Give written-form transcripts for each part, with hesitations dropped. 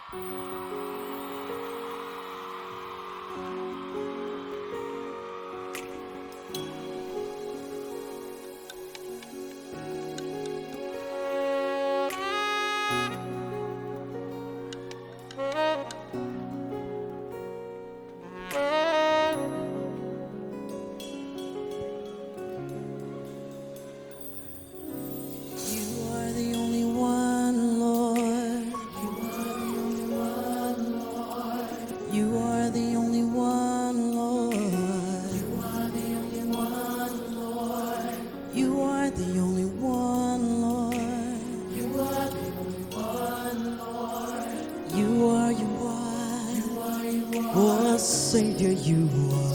You are the only one, Lord. You are the only one, Lord. You are the only one, Lord. You are, you are. Oh, Savior, you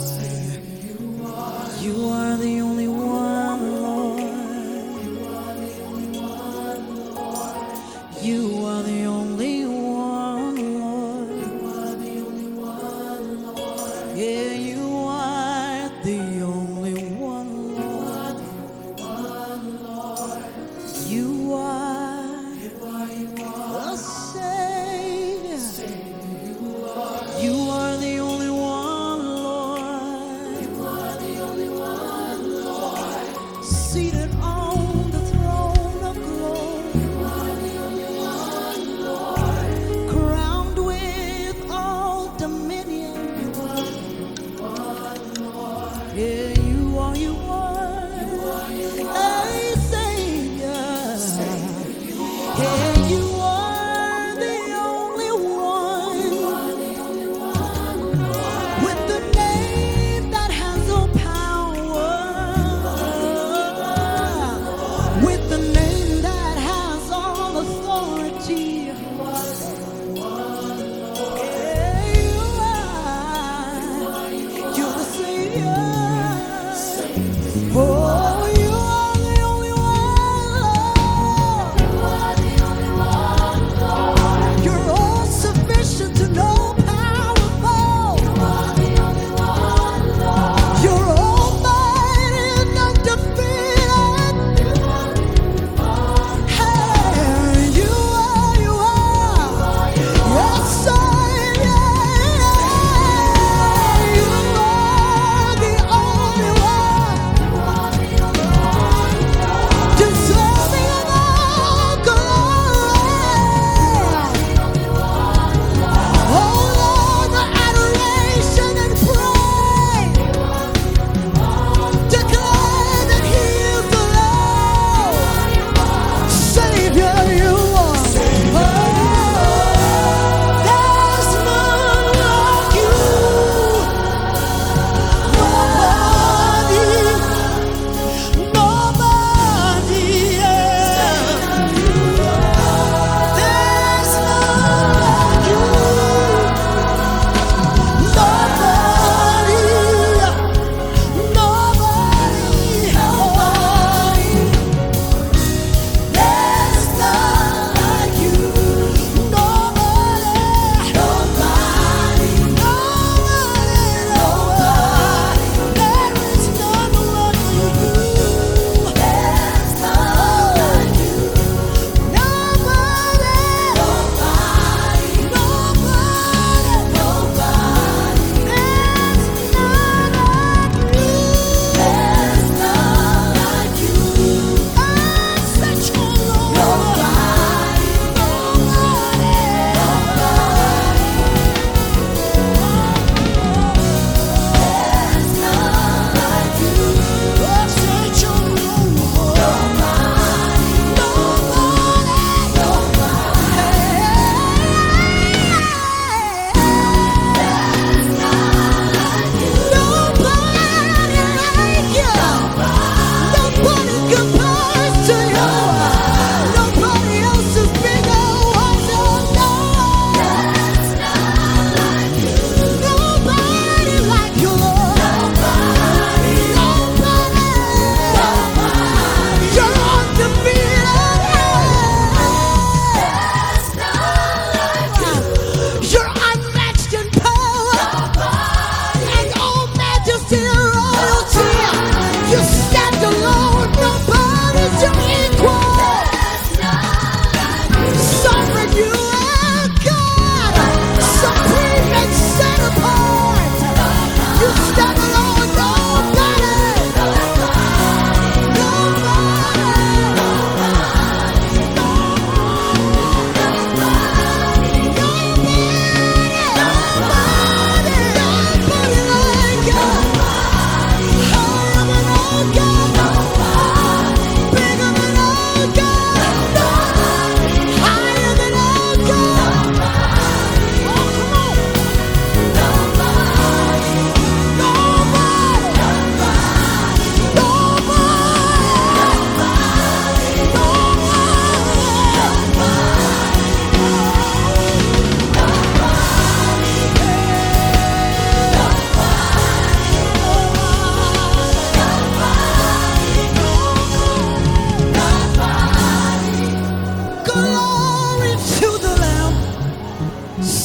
are. You are the only one, Lord. You are the only one, Lord. You are the only one, Lord. Yeah, you are the only one, Lord. You are. You are the Savior. You are the only one, Lord. You are the only one, Lord. Seated on the throne of glory. You are the only one.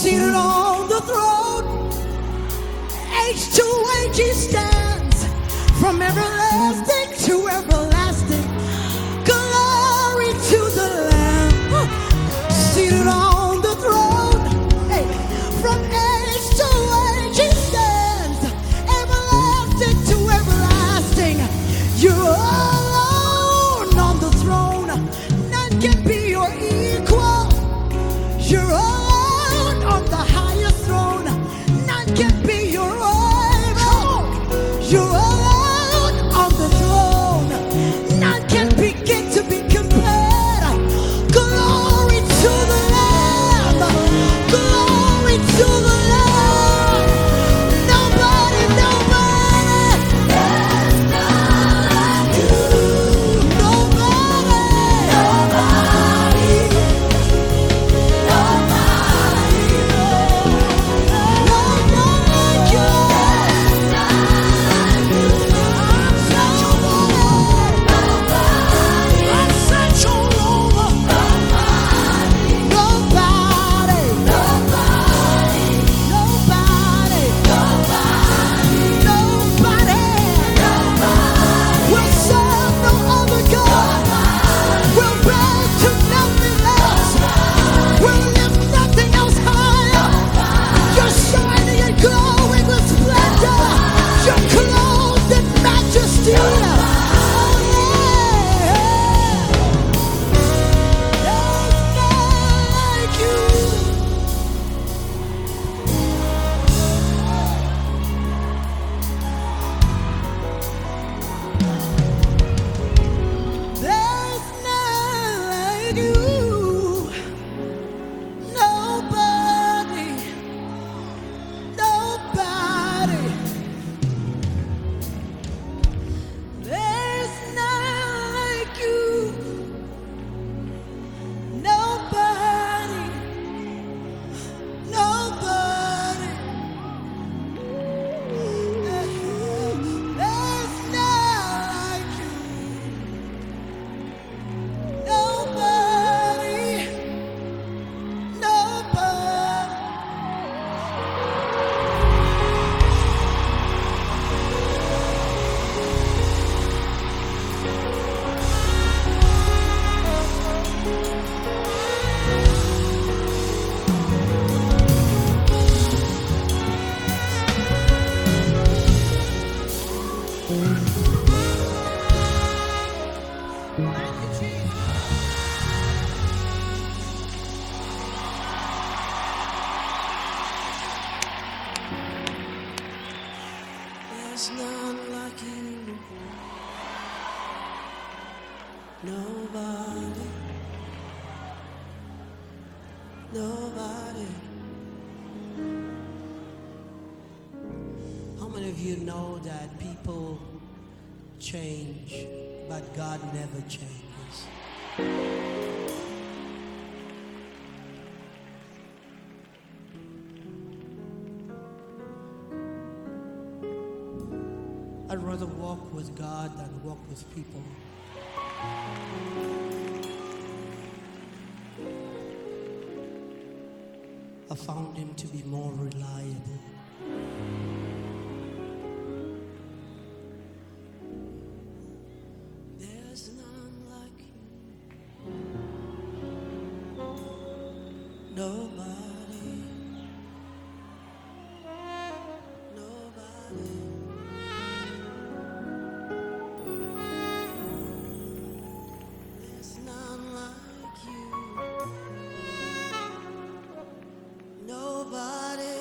seated on the throne. Age to age he stands, from everlasting to everlasting. Glory to the Lamb, seated on the throne. Hey, from age to age he stands, everlasting to everlasting. You're alone on the throne, none can be your equal. You're alone on the highest throne, none can be your rival. You're alone on the throne, none can begin to be compared. Glory to the Lamb, glory to the Lamb. Nobody, nobody, there's none like you. Nobody, nobody, nobody, nobody like you. There's none like you. I'm such a lover. Nobody, nobody, nobody, nobody, nobody, nobody. We'll serve no other God. We'll bow to nothing else. We'll lift nothing else higher. You're shining and glowing with splendor. You're clothed in majesty. Oh, yeah. There's none like you. There's none like you. Nobody, nobody. There's none like you. Nobody, nobody. There's none like you. Nobody, nobody. There's none like you. Nobody, nobody. How many of you know that people change, but God never changes? I'd rather walk with God than walk with people. I found him to be more reliable. There's none like you. Nobody. Nobody. There's none like you. Nobody.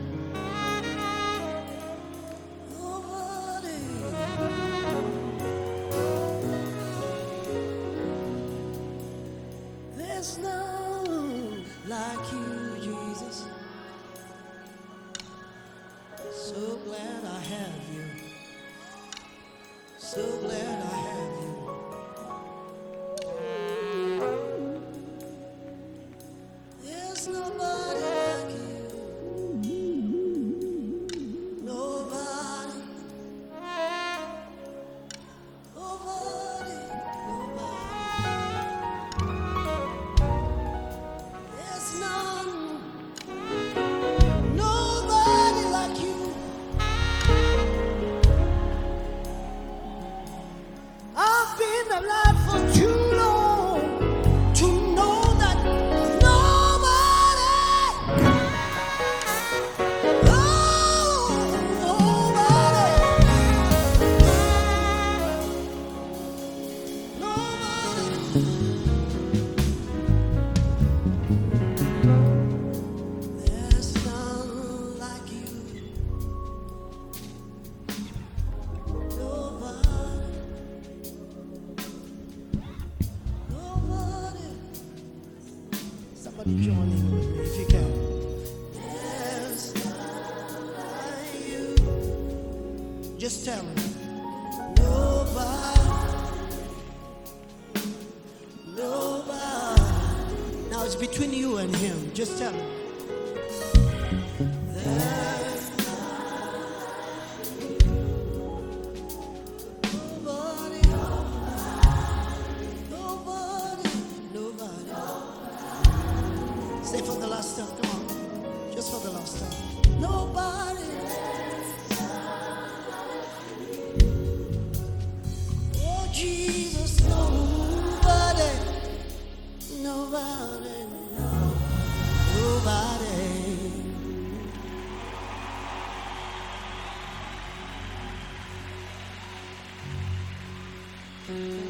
Nobody. There's none like you, Jesus. So glad I have you. So glad I have you. There's nobody like you. Nobody. Nobody. Nobody. There's none. Somebody join in with me if you can. There's none like you. Just tell him. Nobody. Nobody. Now it's between you and him. Just tell him. There's nobody. Nobody. Nobody. Say for the last time. Come on. Just for the last time. Nobody. Oh, Jesus. Nobody. Nobody. Nobody.